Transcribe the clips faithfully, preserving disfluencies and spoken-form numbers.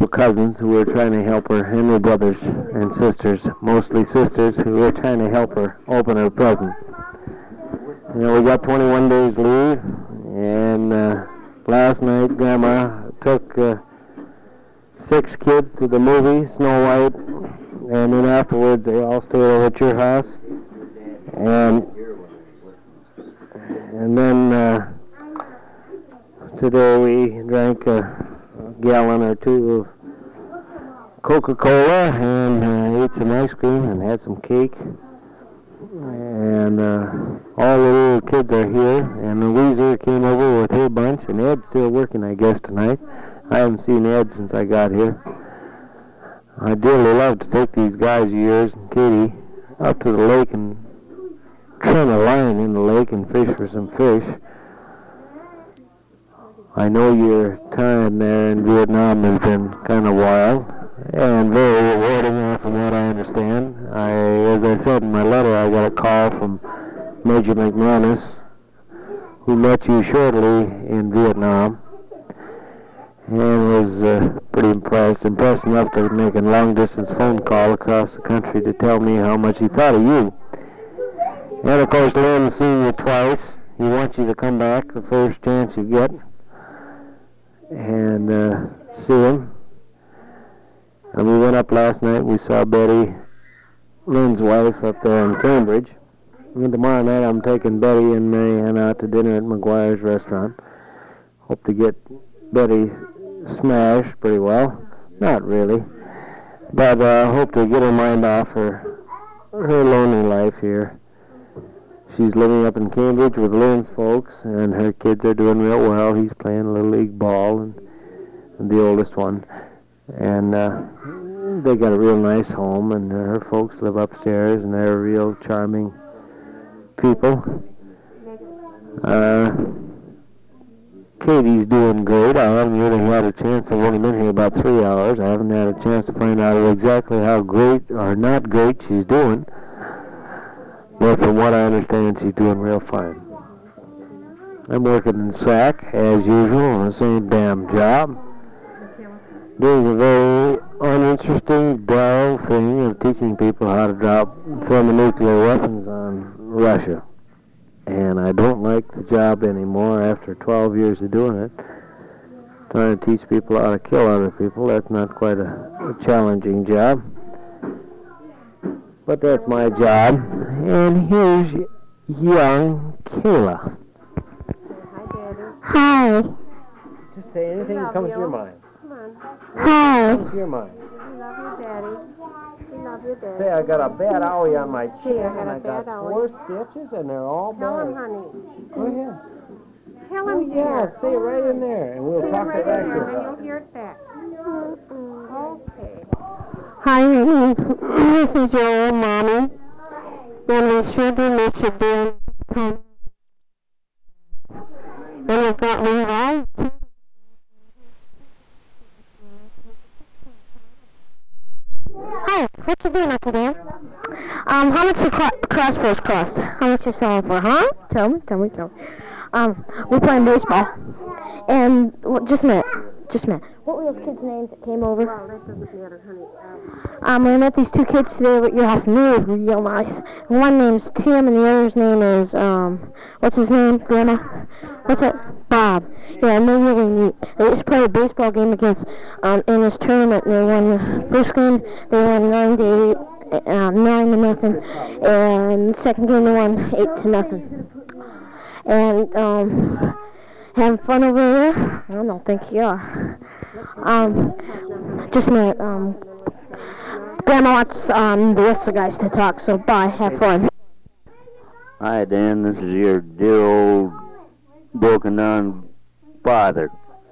of cousins who were trying to help her, and her brothers and sisters, mostly sisters, who were trying to help her open her present. You know, we got twenty-one days leave, and uh, last night Grandma took uh, six kids to the movie, Snow White, and then afterwards they all stayed over at your house. And and then uh, today we drank a gallon or two of Coca-Cola and uh, ate some ice cream and had some cake. And uh, all the little kids are here, and Louisa came over with her bunch, and Ed's still working, I guess, tonight. I haven't seen Ed since I got here. I dearly love to take these guys of yours and Katie up to the lake and trim a line in the lake and fish for some fish. I know your time there in Vietnam has been kind of wild and very rewarding from what I understand. I, as I said in my letter, I got a call from Major McManus, who met you shortly in Vietnam, and was uh, pretty impressed, impressed enough to make a long-distance phone call across the country to tell me how much he thought of you. And of course, Lynn's seen you twice. He wants you to come back the first chance you get and uh, see him. And we went up last night, we saw Betty, Lynn's wife, up there in Cambridge. And tomorrow night I'm taking Betty and Marianne out to dinner at McGuire's restaurant. Hope to get Betty smashed pretty well. Not really. But I uh, hope to get her mind off her, her lonely life here. She's living up in Cambridge with Lynn's folks, and her kids are doing real well. He's playing Little League ball, and, and the oldest one. And uh, they got a real nice home, and her folks live upstairs, and they're real charming people. Uh, Katie's doing great. I haven't really had a chance. I've only been here about three hours. I haven't had a chance to find out exactly how great or not great she's doing. But from what I understand, she's doing real fine. I'm working in S A C, as usual, on the same damn job. Doing a very uninteresting, dull thing of teaching people how to drop thermonuclear weapons on Russia. And I don't like the job anymore after twelve years of doing it. Trying to teach people how to kill other people, that's not quite a, a challenging job. But that's my job. And here's young Kayla. Hi. Just say anything that comes to your mind. Hi. Comes to your mind. We love you, Daddy. We love you, Daddy. Say, I got a bad owie on my chin, Gee, I got and a I got bad four owie. stitches, and they're all Tell him, bad. honey. Go ahead. Tell Oh, him, yeah, dear. say it right in there, and we'll Say it talk right to in there, that. then you'll hear it back. Okay. Hi, Amy. This is your old mommy. And we sure do miss you, dear. And we've got me right. Hi, what you doing up there? Um, how much the cro- crossbows cost? How much you selling for, huh? Tell me, tell me, tell me. Um, we're playing baseball. And, well, just a minute, just a minute. What were those kids' names that came over? Well, that doesn't matter, honey. Um, I met these two kids today over at your house, and they were real nice. One name's Tim, and the other's name is, um, what's his name, Grandma? What's it? Bob. Yeah, and they're really neat. They just played a baseball game against, um, in this tournament, and they won the first game, they won nine to eight, uh, nine to nothing, and the second game they won eight to nothing. And, um, having fun over there? I don't think you are. Um, just a minute, um, Grandma wants, um, the rest of the guys to talk, so bye, have fun. Hi, Dan, this is your dear old broken down father.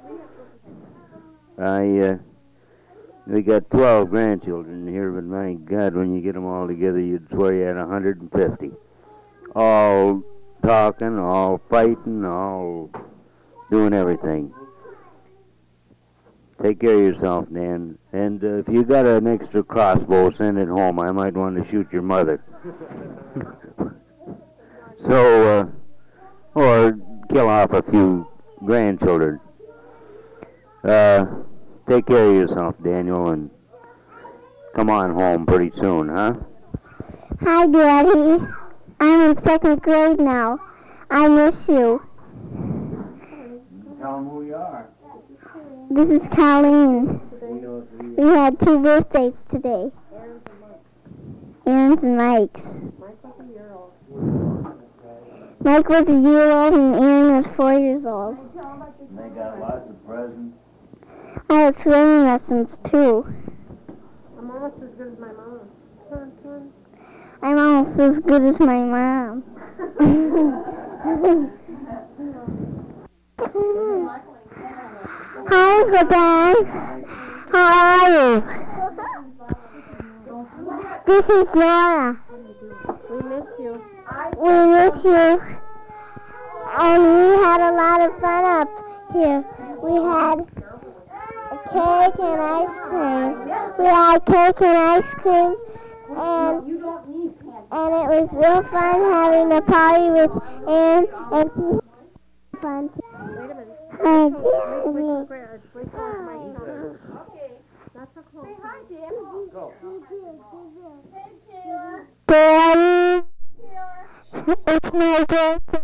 I, uh, we got twelve grandchildren here, but my God, when you get them all together, you'd swear you had one hundred fifty. All talking, all fighting, all doing everything. Take care of yourself, Dan. And uh, if you got an extra crossbow, send it home. I might want to shoot your mother. So, uh, or kill off a few grandchildren. Uh, take care of yourself, Daniel, and come on home pretty soon, huh? Hi, Daddy. I'm in second grade now. I miss you. Tell them who you are. This is Colleen. We had two birthdays today. Aaron's and Mike's. Mike was a year old and Aaron was four years old. And they got lots of presents. I had swimming lessons too. I'm almost as good as my mom. Turn, turn. I'm almost as good as my mom. Hi, Uncle. How are you? This is Laura. We miss you. We miss you. And we had a lot of fun up here. We had a cake and ice cream. We had cake and ice cream. And, and it was real fun having a party with Ann and people. Fun. Wait a minute. Hi, Wait, wait, Daddy. wait, wait for my email. Not so close. Daddy, it's my birthday.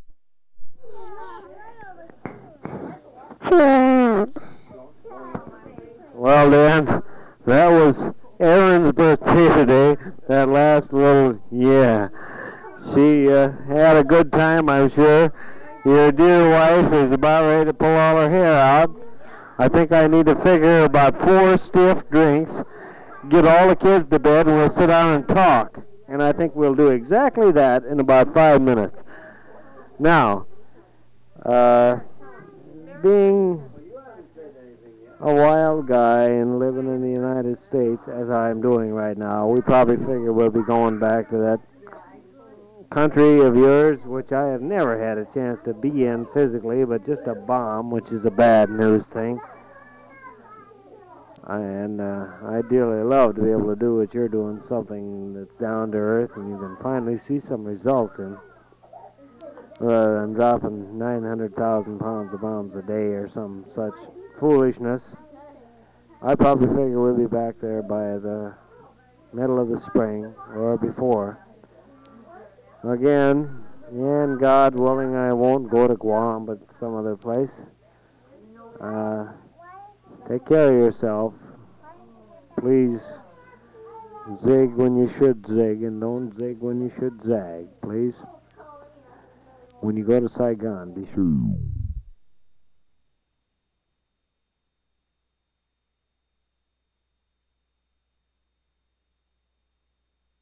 Yeah. Well, Dan, that was Erin's birthday today. That last little, yeah. She uh, had a good time, I'm sure. Your dear wife is about ready to pull all her hair out. I think I need to figure about four stiff drinks, get all the kids to bed, and we'll sit down and talk. And I think we'll do exactly that in about five minutes. Now, uh, being a wild guy and living in the United States, as I'm doing right now, we probably figure we'll be going back to that country of yours, which I have never had a chance to be in physically, but just a bomb, which is a bad news thing. And uh, I dearly love to be able to do what you're doing, something that's down to earth and you can finally see some results in, rather than dropping nine hundred thousand pounds of bombs a day or some such foolishness. I probably figure we'll be back there by the middle of the spring or before. Again, and God willing, I won't go to Guam, but some other place. Uh, take care of yourself. Please zig when you should zig, and don't zig when you should zag, please. When you go to Saigon, be sure.